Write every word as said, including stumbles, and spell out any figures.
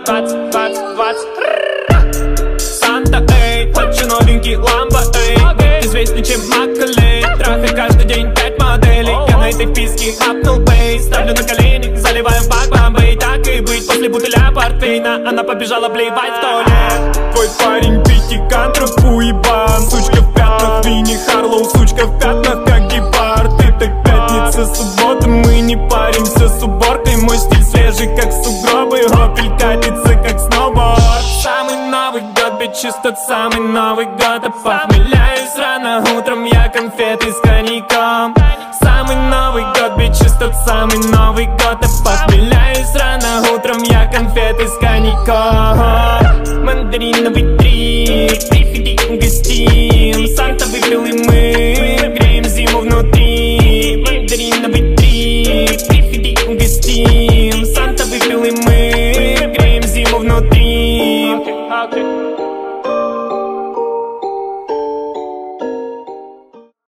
двадцать, двадцать, двадцать. Санта, эй, хочу новенький ламбо, эй. Будь известней, чем Макколей. Трахай каждый день пять моделей. Я на этой писке апнул бейс. Ставлю на колени, заливаю бак бомбей. Так и быть, после бутыля портвейна она побежала блевать в туалет. Твой парень пятикантроп уебан. Сучка в пятнах, Винни Харлоу. Сучка в пятнах, как гепард. Это пятница, суббота, мы не паримся с уборкой. Мой стиль свежий, как сугробы. Опель катится, как сноуборд. Самый Новый год, бичис, тот самый Новый год. Похмеляюсь рано утром, я конфеты с коньяком. Самый Новый год, бичис, тот самый Новый год. Похмеляюсь рано утром, я конфеты с коньяком. Мандариновый трип, приходи, угостим. Санта выпил и мы греем зиму внутри. Мандариновый трип, приходи, угостим. Санта выпил и мы греем зиму внутри. Okay.